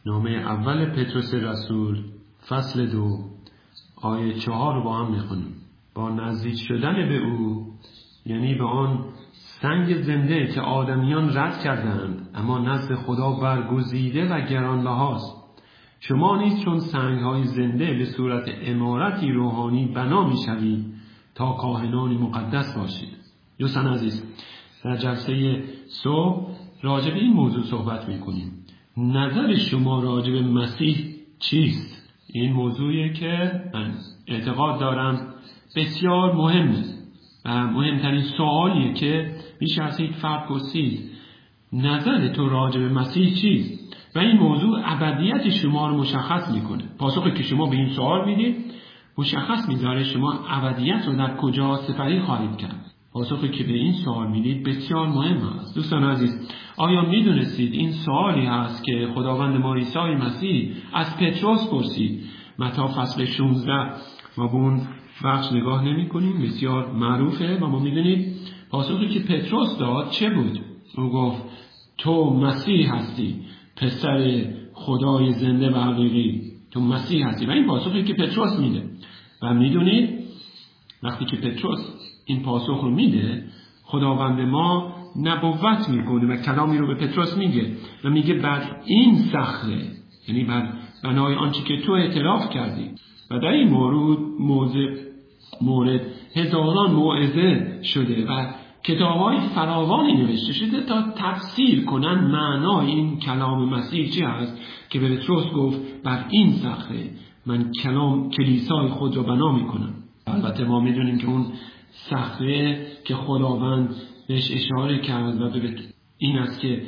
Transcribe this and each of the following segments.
نامه اول پتروس رسول فصل 2 آیه 4 رو با هم میخونیم. با نزدیک شدن به او، یعنی به آن سنگ زنده که آدمیان رد کردند اما نزد خدا برگزیده و گرانبهاست، شما نیز چون سنگ‌های زنده به صورت عمارتی روحانی بنا می‌شوید تا کاهنانی مقدس باشید. دوستان عزیز، در جلسه صبح راجع به این موضوع صحبت می‌کنیم. نظر شما راجع به مسیح چیست؟ این موضوعیه که من اعتقاد دارم بسیار مهمه و مهمترین سوالیه که میشه از یک فرد پرسید. نظر تو راجع به مسیح چیست؟ و این موضوع ابدیت شما رو مشخص میکنه. پاسخی که شما به این سوال میدید مشخص میذاره شما ابدیت رو در کجا سپری خواهید کرد. پاسخی که به این سوال میدید بسیار مهم است. دوستان عزیز، آیا میدونستید این سوالی هست که خداوند ما عیسی مسیح از پتروس پرسید؟ متی فصل 16 ما به اون بخش نگاه نمی کنیم، بسیار معروفه و ما میدونید پاسخی که پتروس داد چه بود؟ او گفت تو مسیح هستی، پسر خدای زنده و حقیقی، تو مسیح هستی. و این پاسخی که پتروس میده و میدونید وقتی که پتروس این پاسخ رو میده، خداوند ما نبوت میکنه و کلامی رو به پتروس میگه و میگه بر این صخره، یعنی بر بنای آنچه که تو اعتراف کردی. و در این مورد هزاران موعظه شده و کتاب‌های فراوانی نوشته شده تا تفسیر کنن معنای این کلام مسیح چی است که به پتروس گفت بر این صخره من کلیسای خود را بنا میکنم. البته ما میدونیم که اون صخره که خداوند بهش اشاره کرد و به این است که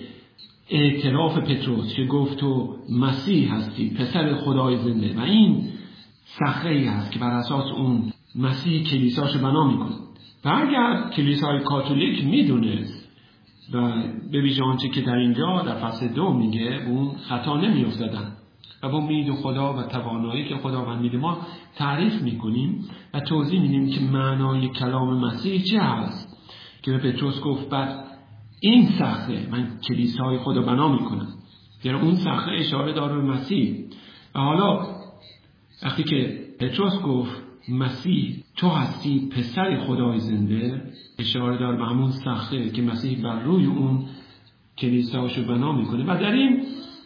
اعتراف پتروس که گفت تو مسیح هستی، پسر خدای زنده، و این صخره ای هست که بر اساس اون مسیح کلیساشو بنا میکنه. و اگر کلیسای کاتولیک میدونست و به ویژه آنچه که در اینجا در فصل 2 میگه اون خطا نمیافتادن و با امید خدا و توانایی که خداوند میده ما تعریف میکنیم و توضیح میدیم که معنای کلام مسیح چه هست که به پتروس گفت بر این صخره من کلیسای خدا بنا میکنم. در اون صخره اشاره داره به مسیح. و حالا وقتی که پتروس گفت مسیح تو هستی پسر خدای زنده، اشاره داره به همون صخره که مسیح بر روی اون کلیساشو بنا میکنه. و در این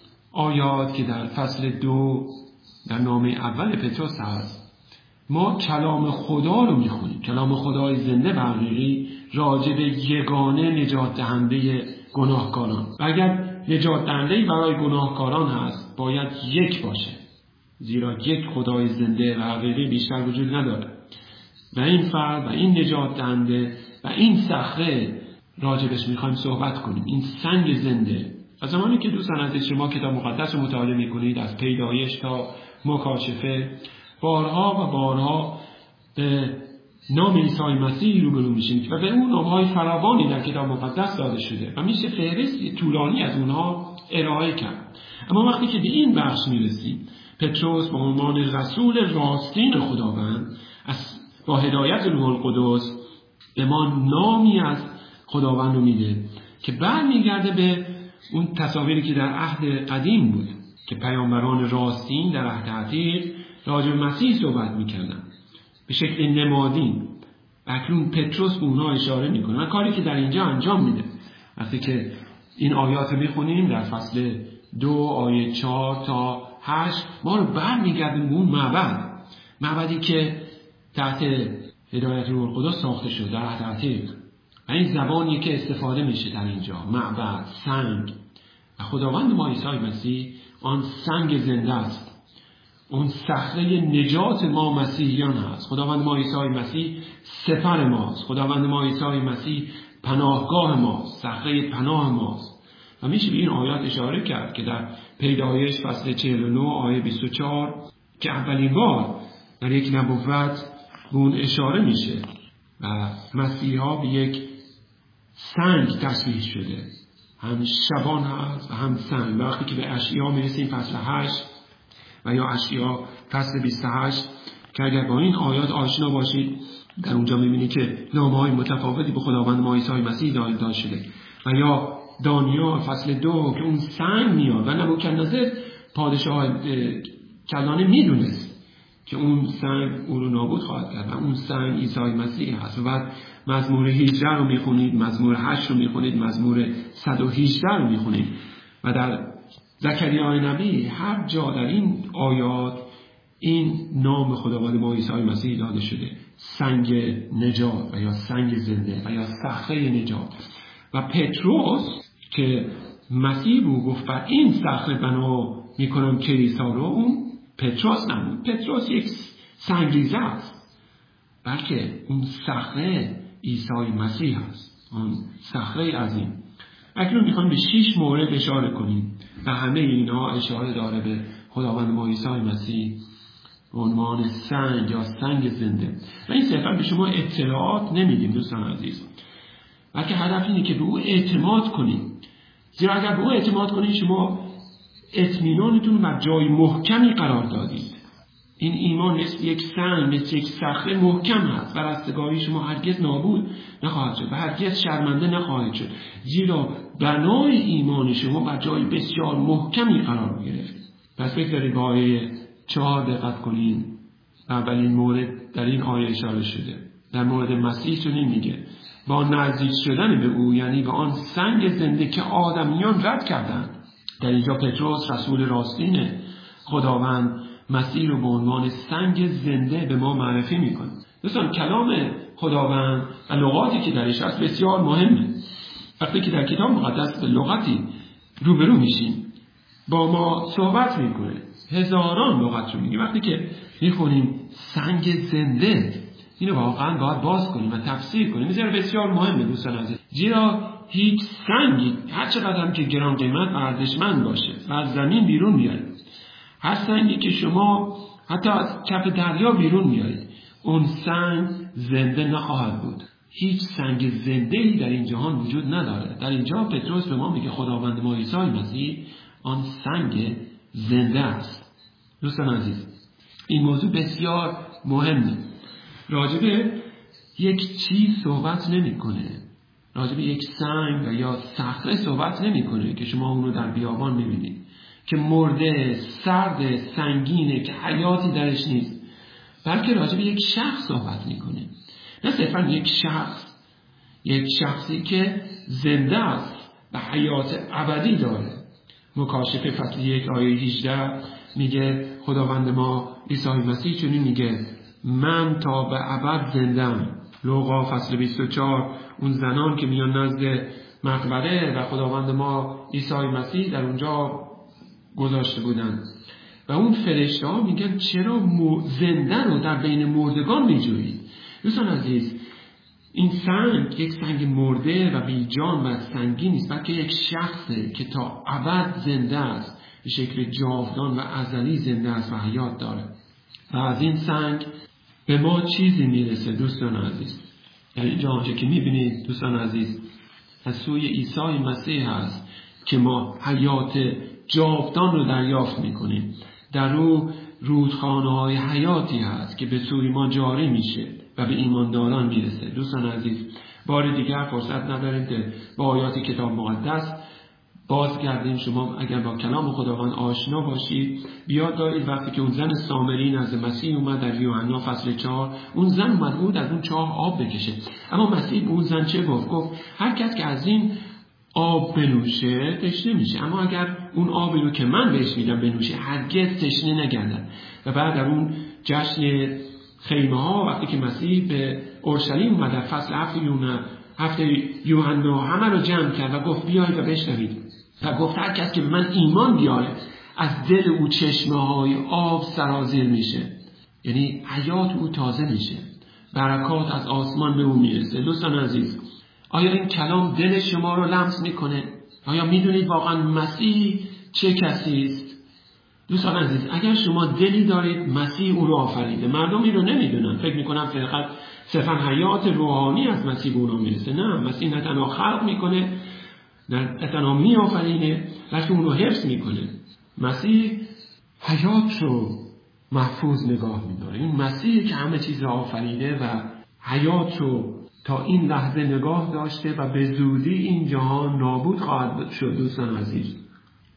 آیات که در فصل 2 در نامه اول پتروس هست ما کلام خدا رو میخونیم، کلام خدای زنده و حقیقی راجع به یگانه نجات دهنده گناهکاران. و اگر نجات دهنده برای گناهکاران هست باید یک باشه، زیرا یک خدای زنده و حقیقی بیشتر وجود نداره. و این فرد و این نجات دهنده و این صخره راجبش میخوایم صحبت کنیم، این سنگ زنده. و زمانی که دوستان عزیز شما کتاب مقدس رو مطالعه میکنید از پیدایش تا مکاشفه، بارها و بارها به نام عیسی مسیح روبرو میشید و به اون نام‌های فراوانی در کتاب مقدس داده شده و میشه فهرست طولانی از اونها ارائه کرد. اما وقتی که به این بخش میرسیم، پتروس به عنوان رسول راستین خداوند با هدایت روح القدس به ما نامی از خداوند رو میده که برمیگرده به اون تصاویری که در عهد قدیم بود که پیامبران راستین در عهد عتیق راجع به مسیح صحبت میکردن به شکل نمادین. اکنون پتروس به اونها اشاره میکنه، کاری که در اینجا انجام میده. وقتی که این آیات رو میخونیم در فصل 2 آیه 4 تا 8 ما رو برمیگردیم به اون معبدی که تحت هدایت روح القدس ساخته شده در عهد عتیق. و این زبانی که استفاده میشه در اینجا، معبد، سنگ. و خداوند ما عیسی مسیح آن سنگ زنده است، اون صخره نجات ما مسیحیان هست. خداوند ما عیسی مسیح سپر ماست، خداوند ما عیسی مسیح پناهگاه ماست، صخره پناه ماست. و میشه به این آیات اشاره کرد که در پیدایش فصل 49 آیه 24 که اولین بار در یک نبوت به اون اشاره میشه و مسیحا به یک سنگ تشبیه شده، هم شبان هست و هم سنگ. وقتی که به اشعیا میرسیم فصل 8 و یا اشعیا فصل 28 که اگر با این آیات آشنا باشید در اونجا میبینید که نامه‌های متفاوتی به خداوند ما عیسی مسیح داده شده. و یا دانیال فصل 2 که اون سنگ میاد و نبوکدنضر پادشاه کلدانه میدونست که اون سنگ او رو نابود خواهد کرد و اون سنگ عیسی مسیح هست. و بعد مزمور 18 رو میخونید، مزمور 8 رو میخونید، مزمور 118 رو میخونید و در زکریای نبی هر جا در این آیات این نام خداوند ما عیسی مسیح داده شده: سنگ نجات و یا سنگ زنده و یا صخره نجات. و پتروس که مسیح بود گفت بر این صخره بنا میکنم کلیسا رو، اون پتروس نبود. پتروس یک سنگریزه است، بلکه اون صخره عیسی مسیح است، اون صخره عظیم. اکنون میخوام به 6 مورد اشاره کنیم و همه اینا اشاره داره به خداوند ما عیسی مسیح به عنوان سنگ یا سنگ زنده. و این صرفا به شما اطلاعات نمیدیم دوستان عزیز، بلکه هدف اینه که به او اعتماد کنیم. زیرا اگر به او اعتماد کنید شما اطمینانتون بر جای محکمی قرار دادید. این ایمان مثل یک سنگ، مثل یک صخره محکم هست و رستگاری شما هرگز نابود نخواهد شد و هرگز شرمنده نخواهد شد، زیرا بنای ایمان شما بر جای بسیار محکمی قرار گرفت. پس بگذارید به آیه 4 دقت کنین. اولین مورد در این آیه اشاره شده در مورد مسیح چنین میگه: با نزدیک شدن به او، یعنی به آن سنگ زنده که آدمیان رد کردند. در اینجا پتروس رسول راستین خداوند مسیح رو به عنوان سنگ زنده به ما معرفی میکنه. دوستان کلام خداوند و لغاتی که درش هست بسیار مهمه. وقتی که در کتاب مقدس به لغتی روبرو میشیم با ما صحبت میکنه، هزاران لغت رو میگیم. وقتی که میخونیم سنگ زنده، اینو واقعا باید باز کنیم و تفسیر کنیم. این بسیار مهمه دوستان عزیز، زیرا هیچ سنگی هر چقدر هم که گران قیمت و ارزشمند باشه و از زمین بیرون میارید، هر سنگی که شما حتی از کف دریا بیرون میارید، اون سنگ زنده نخواهد بود. هیچ سنگ زنده‌ای در این جهان وجود نداره. در اینجا پتروس به ما میگه خداوند ما عیسی مسیح آن سنگ زنده است. دوستان عزیز این موضوع بسیار مهمه. راجبه یک چیز صحبت نمیکنه، راجبه یک سنگ و یا صخره صحبت نمیکنه که شما اون رو در بیابان میبینید که مرده، سرد، سنگینه، که حیاتی درش نیست، بلکه راجبه یک شخص صحبت میکنه. نه صرفا یک شخص، یک شخصی که زنده است و حیات ابدی داره. مکاشفه فصل 1 آیه 18 میگه خداوند ما عیسی مسیح چنین میگه: من تا به ابد زنده‌ام. لوقا فصل 24 اون زنان که میان نزد مقبره و خداوند ما عیسی مسیح در اونجا گذاشته بودن و اون فرشته ها میگن چرا زنده رو در بین مردگان میجویید؟ دوستان عزیز این سنگ یک سنگ مرده و بی جان و سنگین نیست، بلکه یک شخصه که تا ابد زنده است، به شکل جاودان و ازلی زنده است و حیات داره. و از این سنگ به ما چیزی میرسه دوستان عزیز. یعنی اینجا آنچه که میبینید دوستان عزیز از سوی عیسی مسیح هست که ما حیات جاودان رو دریافت میکنیم. در او رودخانه‌های حیاتی هست که به سوی ما جاری میشه و به ایمانداران میرسه. دوستان عزیز بار دیگر فرصت نداریم که با آیات کتاب مقدس بازگردیم. شما اگر با کلام خداوند آشنا باشید، بیاد دارید وقتی که اون زن سامری نزد مسیح اومد در یوحنا فصل 4، اون زن اومد بود از اون چاه آب بکشه، اما مسیح به اون زن چه گفت؟ گفت هر کس که از این آب بنوشه تشنه میشه، اما اگر اون آبی رو که من بهش میدم بنوشه هرگز تشنه نگردد. و بعد در اون جشن خیمه ها وقتی که مسیح به اورشلیم اومد در فصل 7 یوحنا همه رو جمع کرد و گفت بیایید و بشنوید و گفت هر کس که من ایمان بیاره از دل او چشمه های آب سرازیر میشه، یعنی حیات او تازه میشه، برکات از آسمان به او میرسه. دوستان عزیز آیا این کلام دل شما رو لمس میکنه؟ آیا میدونید واقعا مسیح چه کسی است؟ دوستان عزیز اگر شما دلی دارید مسیح او رو آفریده. مردم این رو نمیدونن، فکر میکنن فقط صرفا حیات روحانی از مسیح به اونها میرسه. نه، مسیح نه تنها خلق میکنه نه تنها میآفرینه بلکه اون رو حفظ میکنه. مسیح حیات رو محفوظ نگاه میداره. این مسیحی که همه چیز رو آفریده و حیات رو تا این لحظه نگاه داشته و به زودی این جهان نابود خواهد شد. دوستان عزیز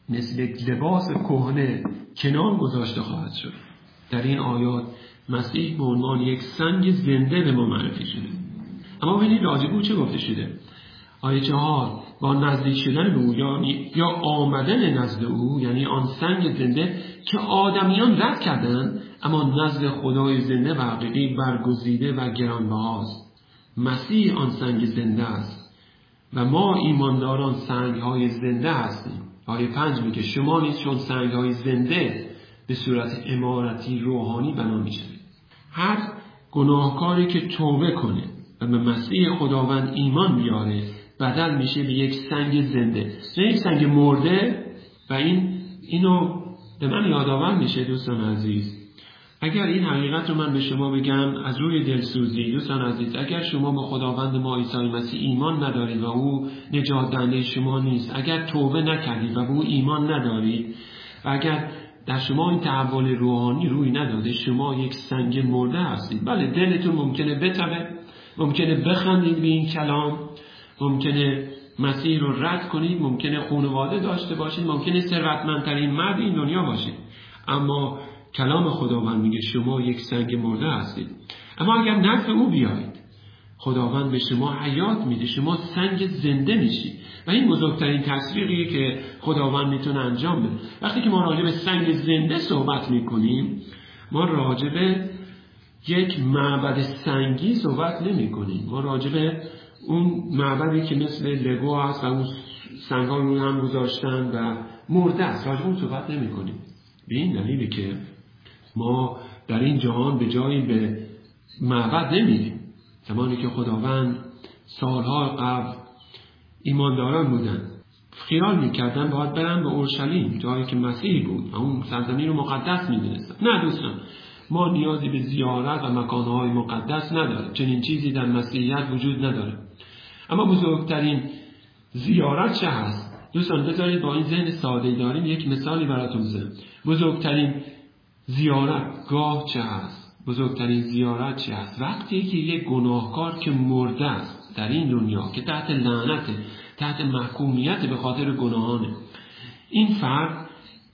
مثل یک لباس کهنه کنار گذاشته خواهد شد. در این آیات مسیح به عنوان یک سنگ زنده به ما معرفی شده. اما ببینید راجع به او چه گفته شده. آیه 4 با نزدیک شدن به او یا آمدن نزد او، یعنی آن سنگ زنده که آدمیان رد کردند اما نزد خدای زنده و حقیقی برگزیده و گرانبهاست. مسیح آن سنگ زنده است و ما ایمانداران سنگ‌های زنده هستیم. آیه 5 میگه شما نیز چون سنگ‌های زنده به صورت عمارتی روحانی بنا می‌شوید. هر گناهکاری که توبه کنه و به مسیح خداوند ایمان بیاره بدل میشه به یک سنگ زنده، نه یک سنگ مرده. و اینو به من یادآور میشه دوستان عزیز. اگر این حقیقت رو من به شما بگم از روی دلسوزی، دوستان عزیز، اگر شما به خداوند ما عیسی مسیح ایمان ندارید و او نجات دهنده شما نیست، اگر توبه نکردید و به او ایمان ندارید و اگر در شما این تحول روحانی روی نداده، شما یک سنگ مرده هستید. بله دلتون ممکنه بتبه، ممکنه بخندید به این کلام، ممکنه مسیح رو رد کنید، ممکنه خانواده داشته باشید، ممکنه ثروتمندترین مرد این دنیا باشید، اما کلام خداوند میگه شما یک سنگ مرده هستید. اما اگر نزد او بیایید، خداوند به شما حیات میده، شما سنگ زنده میشید. و این بزرگترین تصویریه که خداوند میتونه انجام بده. وقتی که ما راجع به سنگ زنده صحبت میکنیم، ما راجع به یک معبد سنگی صحبت نمیکنیم. ما راجع به اون معبدی که مثل لگو هست و اون سنگ‌ها رو هم گذاشتن و مرده است، راجع به اون صحبت نمیکنیم. به این دلیلی که ما در این جهان به جایی به معبد نمیریم. زمانی که خداوند سالها قبل ایمانداران بودن خیال میکردن باید برن به اورشلیم، جایی که مسیح بود و اون سرزمین رو مقدس میدونستن. نه دوستان، ما نیازی به زیارت و مکانهای مقدس نداریم. چنین چیزی در مسیحیت وجود نداره. اما بزرگترین زیارت چه هست؟ دوستان بذارید با این ذهن ساده داریم یک مثالی براتون بزنم. بزرگترین زیارتگاه چه هست؟ بزرگترین زیارت چه هست؟ وقتی که یک گناهکار که مرده است در این دنیا، که تحت لعنت، تحت محکومیت به خاطر گناهانه، این فرد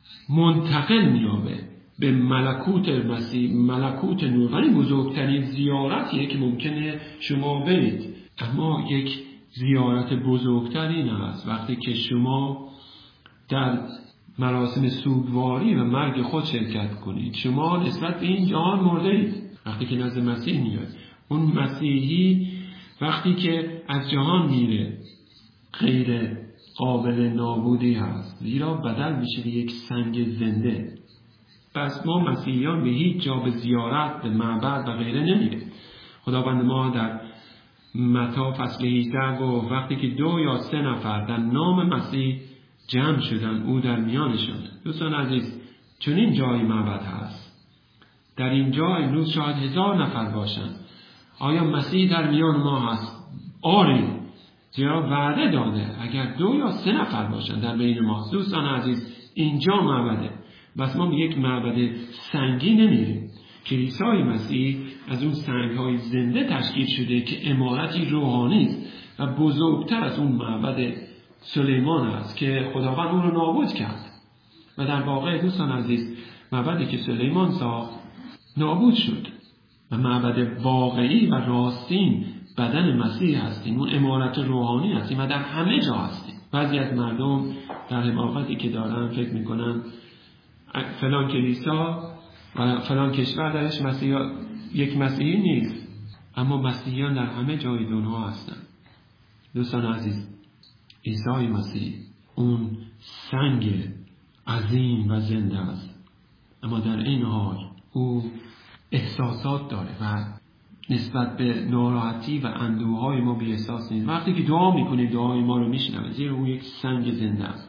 منتقل میابه به ملکوت مسیح، ملکوت نور. ولی بزرگترین زیارتیه که ممکنه شما برید. اما یک زیارت بزرگتر این هست وقتی که شما در مراسم سوگواری و مرگ خود شرکت کنید. شما نسبت به این جهان مرده اید. وقتی که نزد مسیح میاد، اون مسیحی وقتی که از جهان میره غیر قابل نابودی هست، زیرا بدل میشه به یک سنگ زنده. پس ما مسیحیان به هیچ جا به زیارت، به معبد و غیره نمیره. خداوند ما در متی فصل 18 گفت وقتی که 2 یا 3 نفر در نام مسیح جمع شدن، او در میانشان. دوستان عزیز، چنین جایی معبد هست. در اینجا امروز شاید 1000 نفر باشن. آیا مسیح در میان ما هست؟ آری، زیرا وعده داده اگر 2 یا 3 نفر باشن در بین ما. دوستان عزیز، اینجا معبده. بس ما به یک معبد سنگی نمیریم. کلیسای مسیح از اون سنگ‌های زنده تشکیل شده که عمارتی روحانی است و بزرگتر از اون معبد سلیمان است که خداوند اون رو نابود کرد. و در واقع دوستان عزیز، معبدی که سلیمان ساخت نابود شد و معبد واقعی و راستین بدن مسیح هستیم. اون عمارت روحانی هستیم و در همه جا هستیم. بعضی از مردم در حماقتی که دارن فکر میکنن فلان کلیسا و فلان کشور درش یک مسیحی نیست، اما مسیحیان در همه جای دنیا هستن. دوستان عزیز، عیسی مسیح اون سنگ عظیم و زنده است، اما در این حال او احساسات داره و نسبت به ناراحتی و اندوهای ما بی احساس نیست. وقتی که دعا میکنیم دعای ما رو میشنوه، زیرا او یک سنگ زنده است.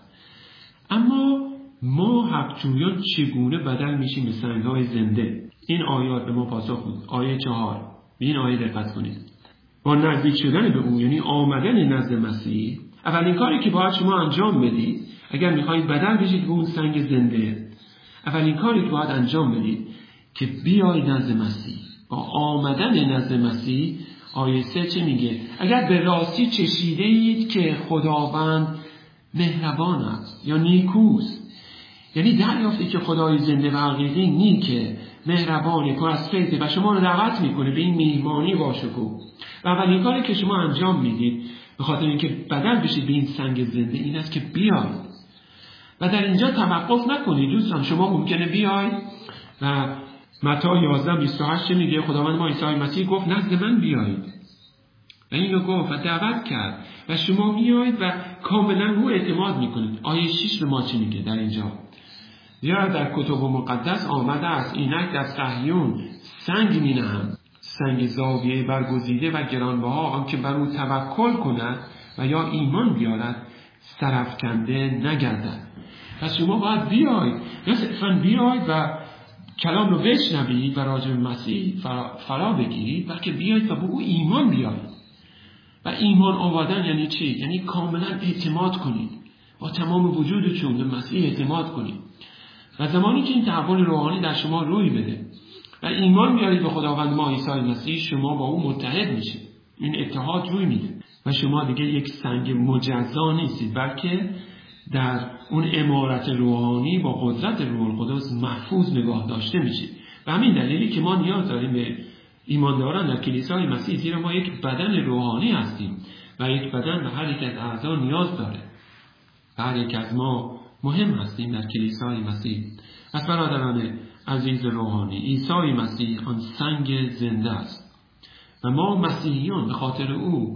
اما ما حقجویان چگونه بدل میشیم به سنگ‌های زنده؟ این آیات به ما پاسخ میده. آیه 4 به این آیه دقت کنید. با نزدیک شدن به او، یعنی آمدن نزد مسیح، اولین کاری که باید شما انجام بدید اگر میخواهید بدل بشید به اون سنگ زنده، اولین کاری که باید انجام بدید که بیایید نزد مسیح. با آمدن نزد مسیح، آیه 3 چه میگه؟ اگر به راستی چشیده اید که خداوند مهربان است یا نیکوست. یعنی دریافتی که خدای زنده و حقیقی نیکه، مهربانه، پر از فیضه و شما رو دعوت میکنه به این میهمانی باشکوه. و اولین کاری که شما انجام میدید به خاطر اینکه بدل بشید به این سنگ زنده این است که بیایید و در اینجا توقف نکنید. دوستان شما ممکنه بیایید و متی 11:28 میگه خداوند ما عیسی مسیح گفت نزد من بیایید و اینو گفت و دعوت کرد و شما میایید و کاملا رو اعتماد میکنید. آیه 6 به ما چی میگه در اینجا؟ یا در کتب مقدس آمده است اینک در صهیون سنگ مینهم، سنگ زاویه برگزیده و گرانبها، آنکه بر او توکل کند و یا ایمان بیارد سرافکنده نگردد. پس شما باید بیایید، نه صرفاً بیایید و کلام رو بشنوید و راجع به مسیح فرا بگیرید، بلکه بیایید و به او ایمان بیارید. و ایمان آوردن یعنی چی؟ یعنی کاملا اعتماد کنید، با تمام وجودتون به مسیح اعتماد کنید. و زمانی که این تحول روحانی در شما روی بده و ایمان بیارید به خداوند ما عیسی مسیح، شما با او متحد میشید. این اتحاد روی میده و شما دیگه یک سنگ مجزا نیستید، بلکه در اون عمارت روحانی با قدرت روح القدس محفوظ نگاه داشته میشید. و همین دلیلی که ما نیاز داریم به ایمانداران در کلیسای مسیح، زیرا ما یک بدن روحانی هستیم و یک بدن به هر یک از اعضا نیاز داره. هر یک از ما مهم هستیم در کلیسای مسیح. پس برادران عزیز روحانی، عیسی مسیح آن سنگ زنده است و ما مسیحیان به خاطر او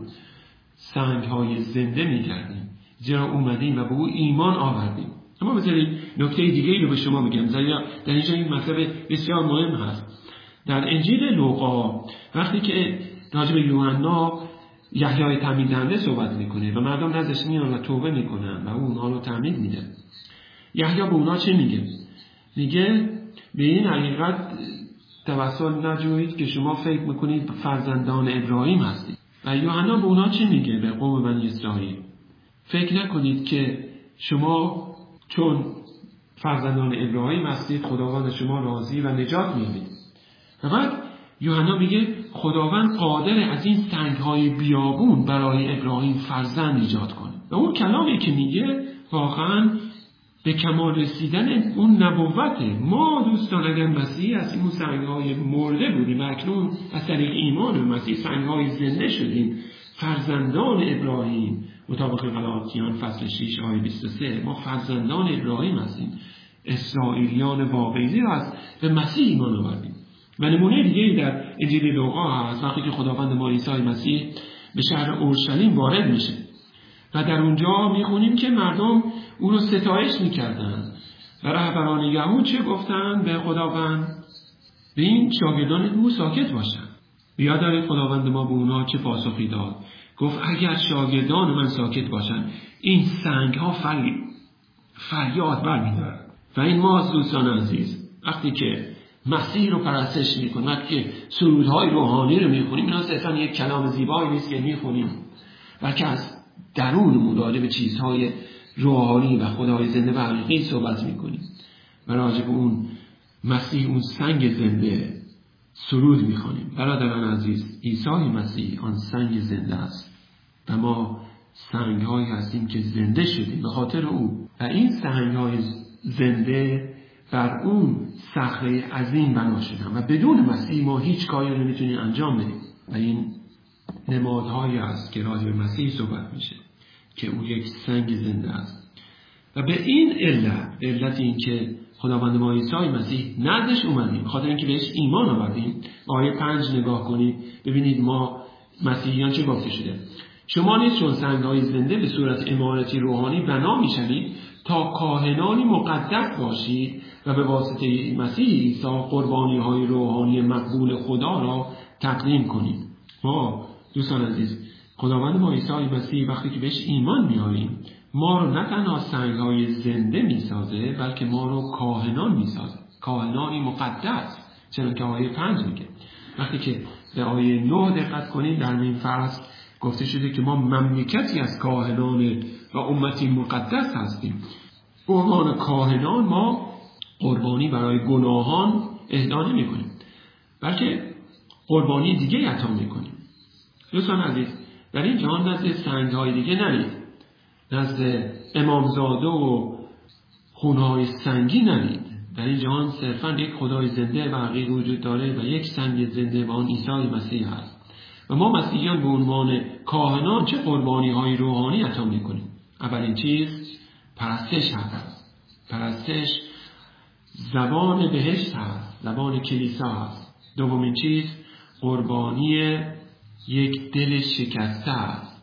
سنگ‌های زنده می‌گردیم، زیرا اومدیم و به او ایمان آوردیم. اما بذارید نکته دیگه‌ای رو به شما میگم، در اینجا این مطلب بسیار مهم هست. در انجیل لوقا وقتی که راجع به یوحنا یحیای تعمید دهنده صحبت میکنه و مردم نزدش میان و توبه میکنن و اونها رو تعمید میده، یحیی به اونا چه میگه؟ میگه به این حقیقت توسل نجویید که شما فکر میکنید فرزندان ابراهیم هستید. و یوحنا به اونا چه میگه؟ به قوم بنی اسرائیل فکر نکنید که شما چون فرزندان ابراهیم هستید خداوند شما راضی و نجات می‌یابید. و بعد یوحنا میگه خداوند قادر از این سنگ‌های بیابون برای ابراهیم فرزند ایجاد کنه. و اون کلامی که میگه واقعاً به کمال رسیدن اون نبوته. ما دوستان اگر مسیحی هستیم اون سنگ‌های مرده بودیم و اکنون از طریق ایمان به مسیح سنگ‌های زنده شدیم، فرزندان ابراهیم. مطابق غلاطیان فصل 6 آیه 23 ما فرزندان ابراهیم هستیم، اسرائیلیان واقعی هست به مسیح ایمان آوردیم. و نمونه دیگه در انجیل لوقا هست وقتی که خداوند ما عیسی مسیح به شهر اورشلیم وارد میشه و در اونجا میخونیم که مردم او رو ستایش میکردن و رهبران یهود چه گفتن به خداوند؟ به این شاگردان او ساکت باشن. یاد دارید خداوند ما به اونا چه پاسخی داد؟ گفت اگر شاگردان من ساکت باشن این سنگ ها فریاد برمی‌دارن. و این ما دوستان عزیز وقتی که مسیح رو پرستش میکنیم، وقتی که سرودهای روحانی رو میخونیم، اینا صرفا یک کلام زیبایی نیست که میخونیم، بلکه از درونمون راجع به چیزهای روحانی و خدای زنده و حقیقی صحبت میکنیم و راجع به اون مسیح، اون سنگ زنده سرود میخونیم. برادران عزیز، عیسی مسیح آن سنگ زنده است و ما سنگ‌هایی هستیم که زنده شدیم به خاطر او. و این سنگ‌های زنده بر اون صخره عظیم بنا شدن و بدون مسیح ما هیچ کاری رو نمیتونیم انجام بدیم. و این نمادهایی است که راجع به مسیح صحبت میشه که او یک سنگ زنده است. و به این علت این که خداوند ما عیسی مسیح نزدش اومدیم، خاطر اینکه بهش ایمان آوردیم. آیه 5 نگاه کنید ببینید ما مسیحیان چه گفته شده. شما نیز چون سنگ‌های زنده به صورت عمارتی روحانی بنا می‌شوید تا کاهنانی مقدس باشید و به واسطه مسیح عیسی قربانی‌های روحانی مقبول خدا را تقدیم کنید. ما دوستان عزیز خداوند ما عیسی مسیح وقتی که بهش ایمان میاریم ما رو نه تنها سنگ‌های زنده میسازه بلکه ما رو کاهنان میسازه، کاهنانی مقدس. چون که آیه 5 میگه وقتی که به آیه 9 دقت کنید در این فصل گفته شده که ما مملکتی از کاهنان و امتی مقدس هستیم. به عنوان کاهنان ما قربانی برای گناهان اهدا نمی‌کنیم بلکه قربانی دیگه عطا می‌کنیم. دوستان عزیز در این جهان نزد سنگ‌های دیگه نرید، نزد امامزاده و خونه‌های سنگی نرید. در این جهان صرفاً یک خدای زنده و حقیقی وجود داره و یک سنگ زنده و آن عیسی مسیح است. و ما مسیحیان به عنوان کاهنان چه قربانی‌های روحانی عطا می‌کنیم؟ اولین چیز پرستش هست. پرستش زبان بهشت هست، زبان کلیسا هست. دومین چیز قربانی یک دل شکسته است،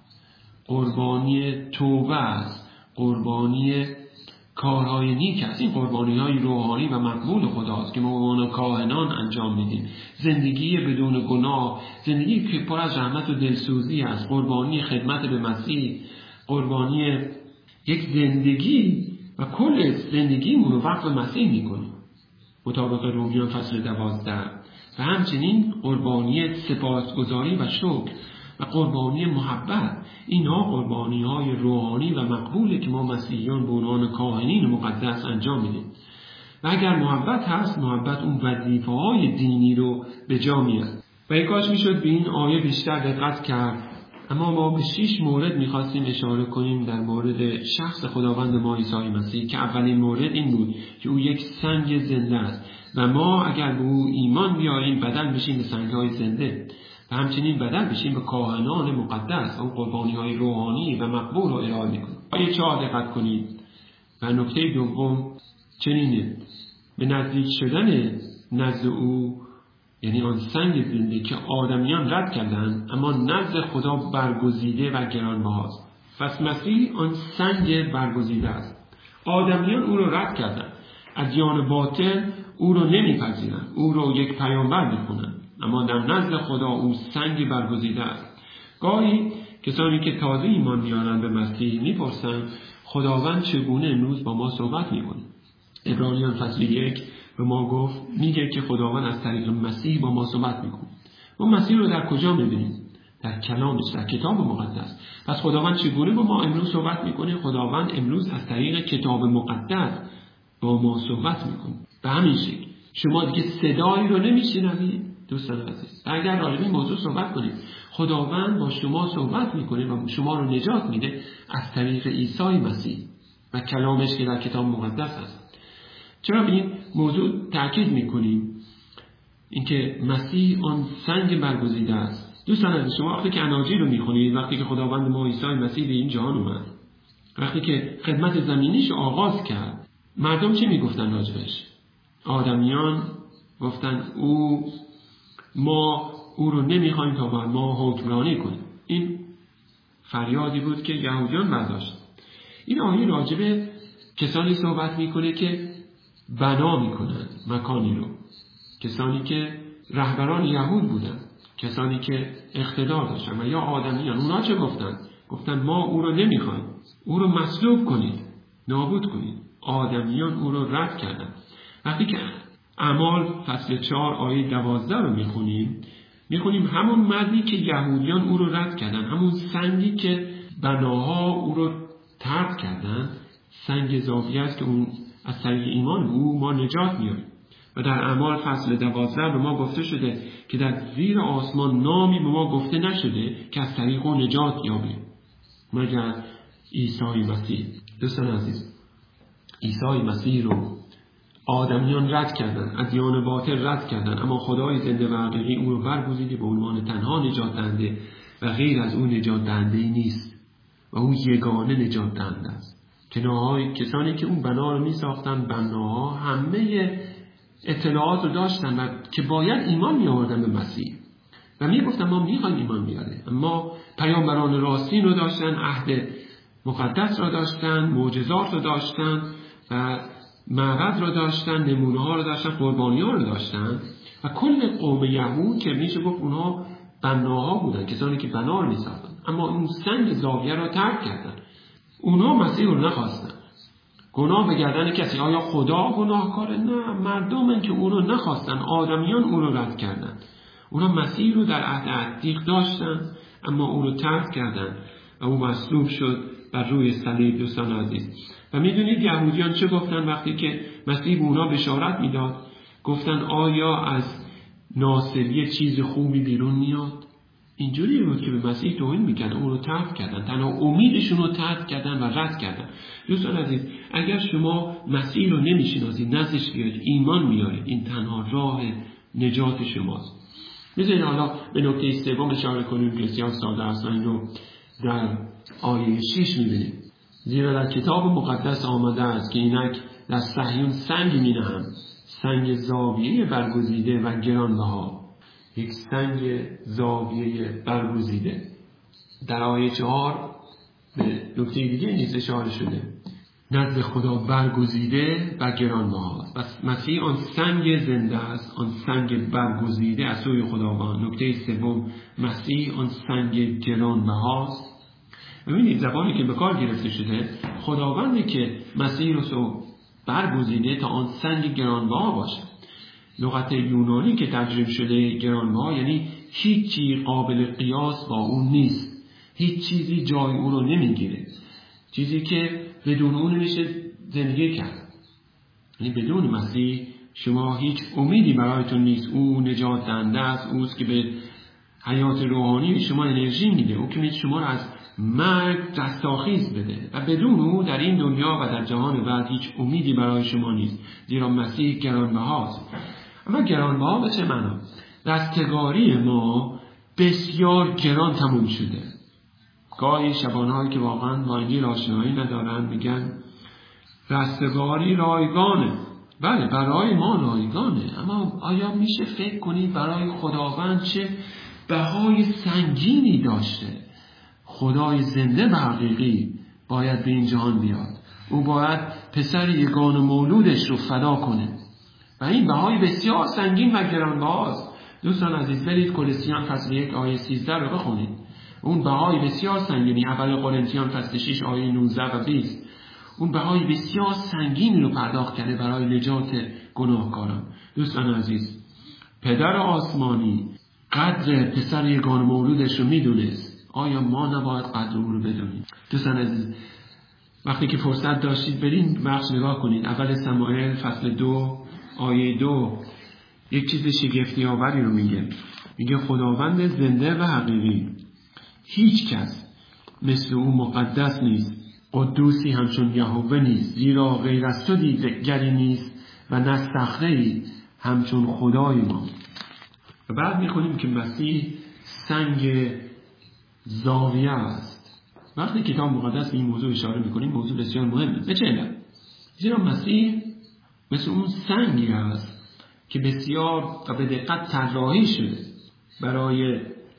قربانی توبه است، قربانی کارهای نیک است. این قربانی‌های روحانی و مقبول خداست که ما به عنوان کاهنان انجام میدیم. زندگی بدون گناه، زندگی که پر از رحمت و دلسوزی است، قربانی خدمت به مسیح، قربانی یک زندگی و کل زندگیمون رو وقف مسیح میکنیم مطابق رومیان فصل 12. و همچنین قربانی سپاسگزاری و شکر و قربانی محبت. اینها قربانی‌های روحانی و مقبوله که ما مسیحیان به عنوان کاهنین مقدس انجام میدیم. و اگر محبت هست، محبت اون وظیفه‌های دینی رو به جا میاره. و ای کاش میشد به این آیه بیشتر دقت کرد، اما ما به 6 مورد میخواستیم اشاره کنیم در مورد شخص خداوند ما عیسی مسیح که اولین مورد این بود که او یک سنگ زنده است و ما اگر به او ایمان بیاریم بدل بشیم به سنگ‌های زنده و همچنین بدل بشیم به کاهنان مقدس، اون قربانی‌های روحانی و مقبول رو ارائه می‌کنیم. آیه 4 دقت کنید. و نکته دوم چنینه: به نزدیک شدن نزد او، یعنی آن سنگ زنده که آدمیان رد کردند اما نزد خدا برگزیده و گرانبهاست. پس مسیح آن سنگ برگزیده است. آدمیان او رو رد کردند، ادیان باطل او رو نمیپذیرند، او رو یک پیامبر می‌خوانند، اما در نزد خدا او سنگ برگزیده است. گاهی کسانی که تازه ایمان میارند به مسیح میپرسند خداوند چگونه امروز با ما صحبت میکنه؟ عبرانیان فصل 1 به ما گفت میگه که خداوند از طریق مسیح با ما صحبت میکنه. ما مسیح رو در کجا میبینیم؟ در کلامش، در کتاب مقدس. پس خداوند چگونه با ما امروز صحبت میکنه؟ خداوند امروز از طریق کتاب مقدس با ما صحبت میکنه. به همین شکل شما دیگه صدایی رو نمیشنوید دوستان عزیز. اگر راجع به این موضوع صحبت کنید، خداوند با شما صحبت میکنه و شما رو نجات میده از طریق عیسی مسیح و کلامش که در کتاب مقدس هست. چرا به این موضوع تاکید میکنیم؟ اینکه مسیح آن سنگ برگزیده است. دوستان عزیز، شما وقتی که اناجیل رو میخونید، وقتی که خداوند ما عیسی مسیح به این جهان اومد، وقتی که خدمت زمینیش رو آغاز کرد، مردم چی میگفتن راجبش؟ آدمیان گفتن ما او رو نمیخوایم تا بر ما حکمرانی کنیم. این فریادی بود که یهودیان برداشت. این آیه راجب کسانی صحبت میکنه که بنا میکنن مکانی رو، کسانی که رهبران یهود بودن، کسانی که اقتدار داشتن و یا آدمیان. اونا چه گفتن؟ گفتن ما او رو نمیخوایم، او رو مصلوب کنید، نابود کنید. آدمیان او رو رد کردن. وقتی که اعمال فصل 4 آیه 12 رو میخونیم همون مردی که یهودیان او رو رد کردن، همون سنگی که بناها او رو طرد کردن، سنگ زاویه است که اون از طریق ایمان او ما نجات میاریم. و در اعمال فصل 12 به ما گفته شده که در زیر آسمان نامی به ما گفته نشده که از طریق او نجات یابیم مگر عیسی مسیح. دوستان عزیز، عیسی مسیح رو آدمیان رد کردن، ادیان باطل رد کردن، اما خدای زنده و حقیقی او رو برگزیده به عنوان تنها نجات دهنده و غیر از او نجات دهنده نیست و او یگانه نجات دهنده است. کسانی که اون بنا رو می ساختن، بناها همه اطلاعات رو داشتن و که باید ایمان می آوردن به مسیح و می گفتن ما می خواهیم ایمان بیاره. اما پیامبران راستین رو داشتن، عهد مقدس رو داشتن، معجزات رو داشتن و معبد رو داشتن، نمونه ها رو داشتن، قربانی ها رو داشتن و کل قوم یهود که میشه گفت اونها بناها بودن، کسانی که بنا رو می ساختن، اما اون سنگ زاویه رو ترک کردن. اونها مسیح رو نخواستن. گناه به گردن کسی. آیا خدا گناهکاره؟ نه، مردمن که او رو نخواستن، آدمیان او رو رد کردن. اونا مسیح رو در عهد عتیق داشتن اما او رو ترک کردن و او مصلوب شد بر روی صلیب. دوستان عزیز، و میدونید یهودیان چه گفتن وقتی که مسیح به اونا بشارت میداد؟ گفتن آیا از ناصری چیز خوبی بیرون میاد؟ اینجوری بود که به مسیح توهین میکردن، اون رو ترک کردن، تنها امیدشون رو ترک کردن و رد کردن. دوستان عزیز، اگر شما مسیح رو نمیشناسید، نزدش بیاید، ایمان میارید، این تنها راه نجات شماست. بذارید حالا به نکته سوم اشاره کنیم که بسیار ساده است. این رو در آیه 6 میبینیم. زیرا در کتاب مقدس آمده است که اینک در صهیون سنگ مینهم، سنگ زاویه برگزیده و گرانبها. یک سنگ زاویه برگزیده. در آیه 4 به نکته دیگه نیز اشاره شده، نزد خدا برگزیده و گرانبهاست. پس مسیح آن سنگ زنده است، آن سنگ برگزیده از سوی خداوند. نکته سوم، مسیح آن سنگ گرانبهاست. ببینید زبانی که به کار گرفته شده، خداوندی که مسیح رو برگزیده تا آن سنگ گرانبها باشه. لغت یونانی که ترجمه شده گرانبها یعنی هیچی قابل قیاس با اون نیست، هیچ چیزی جای اون رو نمیگیره، چیزی که بدون اون میشه زندگی کرد. یعنی بدون مسیح شما هیچ امیدی برایتون نیست. او نجات دهنده است، اوست که به حیات روحانی شما انرژی میده، او که میتونه شما رو از مرگ رستاخیز بده و بدون او در این دنیا و در جهان بعد هیچ امیدی برای شما نیست، زیرا مسیح گرانبهاست. اما گرانبها به چه معنا؟ رستگاری ما بسیار گران تموم شده. گاهی شبانهایی که واقعا با انجیل آشنایی ندارن میگن رستگاری رایگانه. بله برای ما رایگانه، اما آیا میشه فکر کنید برای خداوند چه بهای سنگینی داشته؟ خدای زنده و حقیقی باید به این جهان بیاد، او باید پسر یگانه مولودش رو فدا کنه و این بهای بسیار سنگین و گرانبهاست. دوستان عزیز، برید کلسیان فصل 1 آیه 13 رو بخونید. اون بهای بسیار سنگینی، اول قرنتیان فصل 6 آیه 19 و 20، اون بهای بسیار سنگینی رو پرداخت کرده برای نجات گناهکاران. دوستان عزیز، پدر آسمانی قدر پسر یگانه مولودش رو میدونست، آیا ما نباید قدر اون رو بدونیم؟ دوستان عزیز، وقتی که فرصت داشتید برین بخش نگاه کنید. اول سموئیل فصل 2 آیه 2 یک چیز شگفتی آوری رو میگه خداوند زنده و حقیقی، هیچ کس مثل او مقدس نیست، قدوسی همچون یهوه نیست، زیرا غیر از تو دیگری نیست و نه صخره‌ای همچون خدای ما. و بعد میخونیم که مسیح سنگ زاویه است. وقتی کتاب مقدس به این موضوع اشاره میکنیم، موضوع بسیار مهمه. به چه علت؟ زیرا مسیح مثل اون سنگی است که بسیار و به دقت طراحی شده برای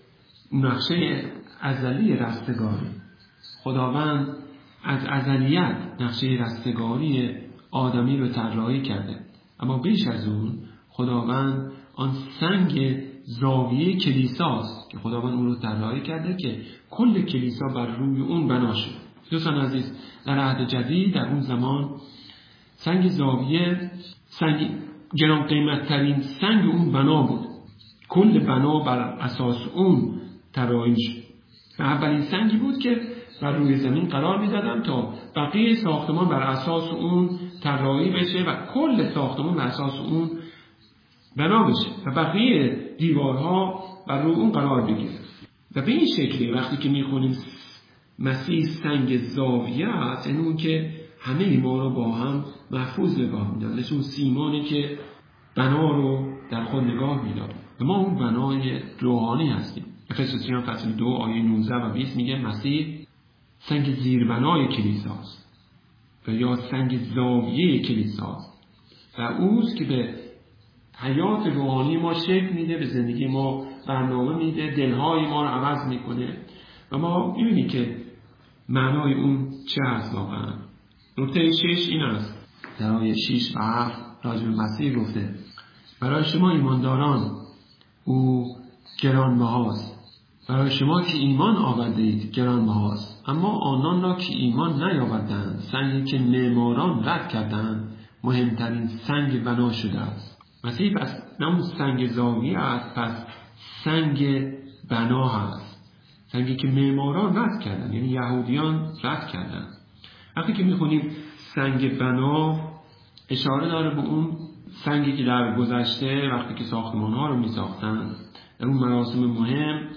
نقشه ازلی رستگاری. خداوند از ازلیت نقشه رستگاری آدمی رو طراحی کرده، اما بیش از اون خداوند آن سنگ زاویه کلیساست که خداوند اون رو طراحی کرده که کل کلیسا بر روی اون بنا شد. دوستان عزیز، در عهد جدید در اون زمان سنگ زاویه سنگ گران قیمت ترین سنگ اون بنا بود. کل بنا بر اساس اون طراحی شد و اولین سنگی بود که بر روی زمین قرار می‌دادن تا بقیه ساختمان بر اساس اون طراحی بشه و کل ساختمان بر اساس اون بنا بشه و بقیه دیوارها بر روی اون قرار بگیره. و به این شکلی وقتی که می‌خونیم مسیح سنگ زاویه است، یعنی اون که همه ما رو با هم محفوظ نگاه می‌داره، مثل اون سیمانی که بنا رو در خود نگاه می‌داره. و ما اون بنای روحانی هستیم. افسوسیان فصل 2 آیه 19 و 20 میگه مسیح سنگ زیربنای کلیساست و یا سنگ زاویه کلیساست و اوست که به حیات روحانی ما شکل میده، به زندگی ما برنامه میده، دلهای ما رو عوض میکنه و ما میبینیم که معنای اون چه هست واقعا. نکته 6 این است، در آیه 6 و 7 راجع به مسیح گفته برای شما ایمانداران او گرانبهاست، برای شما که ایمان آوردید گرانبهاست، اما آنان را که ایمان نیاوردند سنگی که معماران رد کردند مهمترین سنگ بنا شده است. مسیح پس نه اون سنگ زاویه است، پس سنگ بنا هست، سنگی که معماران رد کردند، یعنی یهودیان رد کردند. وقتی که میخونیم سنگ بنا اشاره داره به اون سنگی که در گذشته وقتی که ساختمان ها رو میساختن در اون مراسم مهم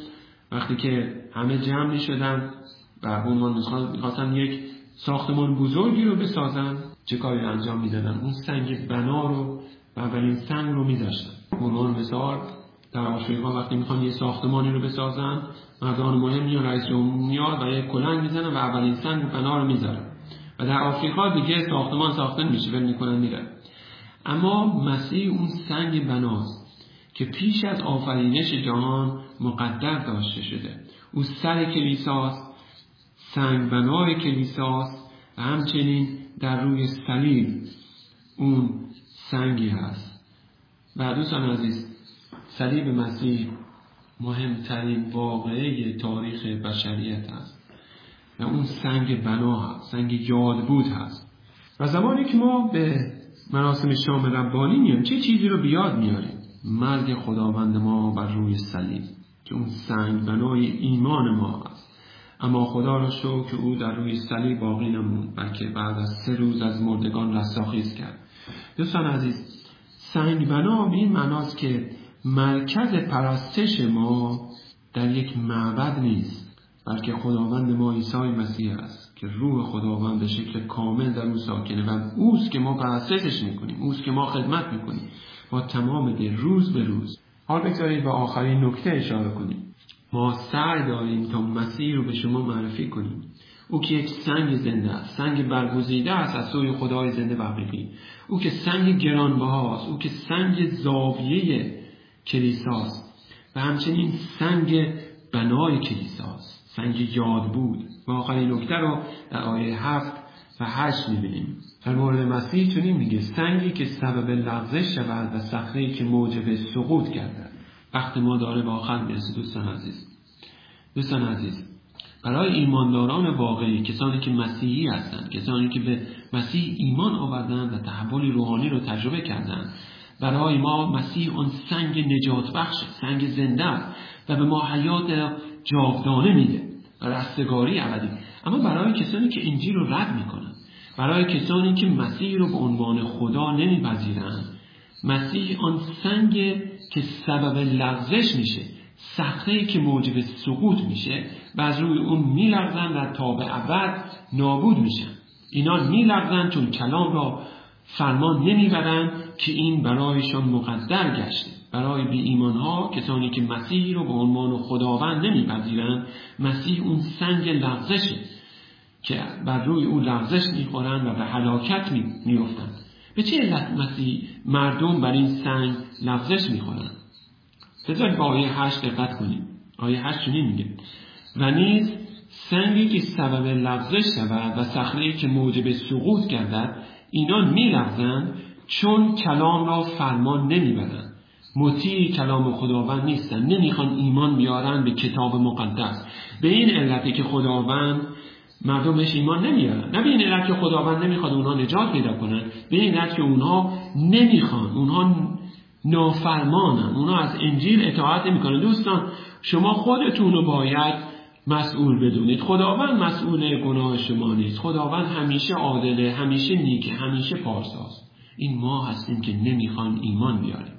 وقتی که همه جمع می شدن و عنوان میخواستن یک ساختمان بزرگی رو بسازن، چه کاری رو انجام می دادن؟ اون سنگ بنا رو و اولین سنگ رو می داشتن. عنوان مثال در آفریقا وقتی میخوان یه ساختمانی رو بسازن، مردان مهم میان، رئیس جمهور میاد و یک کلنگ میزنن و اولین سنگ و بنا رو میذارن و در آفریقا دیگه ساختمان ساخته میشه، ول میکنن میرن. اما مسیح اون سنگ بناست که پیش از آفرینش جهان مقدر داشته شده. او سر کلیساست، سنگ بنای کلیساست و همچنین در روی صلیب اون سنگی هست. و دوستان عزیز، صلیب مسیح مهمترین واقعه تاریخ بشریت است و اون سنگ بنا هست، سنگ یادبود هست. و زمانی که ما به مراسم شام ربانی میایم، چه چیزی رو بیاد میاریم؟ مرگ خداوند ما بر روی صلیب که اون سنگ بنای ایمان ما هست. اما خدا را شکر که او در روی صلیب باقی نموند، بلکه بعد از 3 روز از مردگان رستاخیز کرد. دوستان عزیز، سنگ بنا به این معناست که مرکز پرستش ما در یک معبد نیست، بلکه خداوند ما عیسی مسیح است که روح خداوند به شکل کامل در او ساکنه و اوست که ما پرستشش میکنیم، اوست که ما خدمت میکنیم با تمام دل، روز به روز. حال بگذارید به آخرین نکته اشاره کنیم. ما سعی داریم تا مسیح رو به شما معرفی کنیم. او که یک سنگ زنده است، سنگ برگزیده است از سوی خدای زنده و حقیقی. او که سنگ گرانبهاست، او که سنگ زاویه کلیساست و همچنین سنگ بنای کلیساست، سنگ یاد بود. و آخرین نکته رو در آیه 7 و 8 می‌بینیم. در مورد مسیح چنین میگه: سنگی که سبب لغزش شود و صخره‌ای که موجب سقوط گردد. وقت ما داره به آخر میرسه دوستان عزیز، برای ایمانداران واقعی، کسانی که مسیحی هستند، کسانی که به مسیح ایمان آوردند و تحول روحانی رو تجربه کردند، برای ما مسیح آن سنگ نجات بخش، سنگ زنده است و به ما حیات جاودانه میده و رستگاری ابدی. اما برای کسانی که انجیل رو رد میکنند، برای کسانی که مسیح رو به عنوان خدا نمیپذیرند، مسیح آن سنگ که سبب لغزش میشه، صخره‌ای که موجب سقوط میشه و از روی اون میلغزن و تا به ابد نابود میشن. اینا میلغزن چون کلام را فرمان نمیبرن که این برایشان مقدر گشته. برای بی ایمان ها، کسانی که مسیح رو به عنوان خداوند نمیپذیرن، مسیح اون سنگ لغزشه که بر روی اون لغزش میخورن و به هلاکت میافتن. به چه علت مسیح مردم بر این سنگ لغزش میخورن؟ بذارید با آیه 8 دقت کنیم. آیه 8 چنین میگه: و نیز سنگی که سبب لغزش شود و صخره‌ای که موجب سقوط گردد، اینان میلغزند چون کلام را فرمان نمیبرند، مطیع کلام خداوند نیستند، نمیخوان ایمان بیارن به کتاب مقدس. به این علتی که خداوند مردمش ایمان نمیارن، نه به این علت که خداوند نمیخواد اونها نجات پیدا کنن، به این علت که اونها نمیخوان، اونها نافرمانن، اونها از انجیل اطاعت نمیکنن. دوستان، شما خودتون رو باید مسئول بدونید. خداوند مسئول گناه شما نیست. خداوند همیشه عادله، همیشه نیکه، همیشه پارساست. این ما هستیم که نمیخوایم ایمان بیاریم،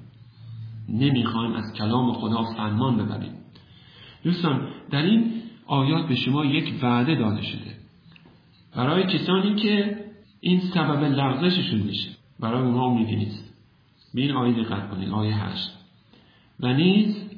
نمیخوایم از کلام خدا فرمان ببریم. دوستان، در این آیات به شما یک وعده داده شده برای کسانی که این سبب لغزششون میشه، برای اونها امیدی نیست. به این آیه دقت کنید، آیه 8: و نیز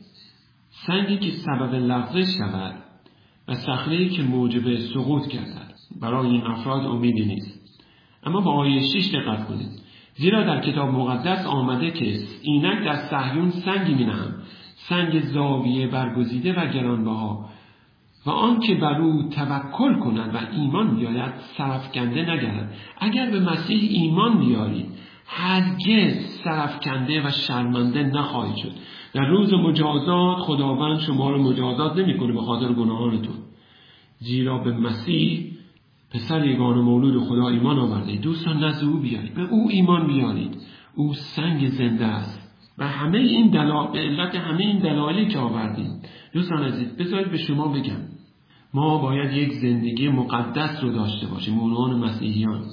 سنگی که سبب لغزش شود و صخره‌ای که موجب سقوط گردد. برای این افراد امیدی نیست. اما با آیه 6 دقت کنید: زیرا در کتاب مقدس آمده که اینک در صهیون سنگی می‌نهم، سنگ زاویه برگزیده و گرانبها، و آن که بر او توکل کند و ایمان بیاید سرافکنده نگردد. اگر به مسیح ایمان بیارید، هرگز سرافکنده و شرمنده نخواهید شد. در روز مجازات خداوند شما رو مجازات نمی‌کنه به خاطر گناهانتون، زیرا به مسیح پسر یگانه مولود خدا ایمان آوردید. دوستان، نزد او بیایید، به او ایمان بیارید. او سنگ زنده است و همه این به علت همه این دلایلی که آوردیم. دوستان عزیز، بذارید به شما بگم، ما باید یک زندگی مقدس رو داشته باشیم. عنوان مسیحیان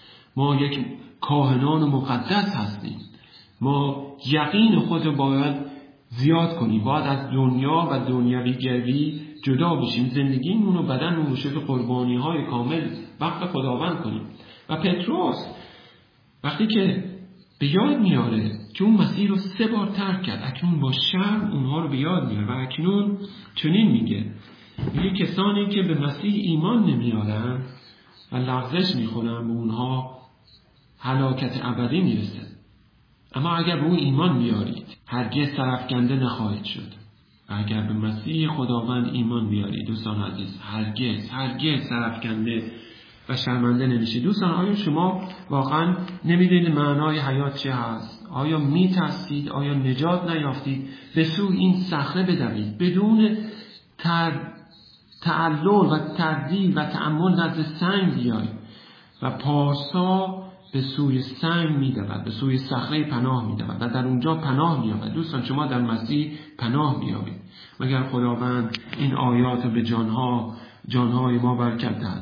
ما یک کاهنان مقدس هستیم. ما یقین خود رو باید زیاد کنیم، باید از دنیا و دنیویگری جدا بشیم، زندگیمون و بدنمون رو شده قربانی‌های کامل وقف خداوند کنیم. و پتروس وقتی که به یاد میاره که اون مسیح رو 3 بار ترک کرد، اکنون با شرم اونها رو به یاد میاره و اکنون چنین میگه کسانی که به مسیح ایمان نمیارن و لغزش میخورن به اونها هلاکت ابدی میرسه. اما اگر به اون ایمان بیارید هرگز سرافکنده نخواهید شد. و اگر به مسیح خداوند ایمان بیارید دوستان عزیز هرگز سرافکنده و شرمنده نمیشید. دوستان آیا شما واقعا نمیدونید معنای حیات چه هست؟ آیا میترسید؟ آیا نجات نیافتید؟ به سوی این صخره بدوید بدون تعلل و تردید و تأمل نزد سنگ بیایید و پارسا به سوی سنگ میدود، به سوی صخره پناه میدود و در اونجا پناه مییابد. دوستان شما در مسیح پناه مییابید مگر خداوند این آیات رو به جانهای ما برکت دهد.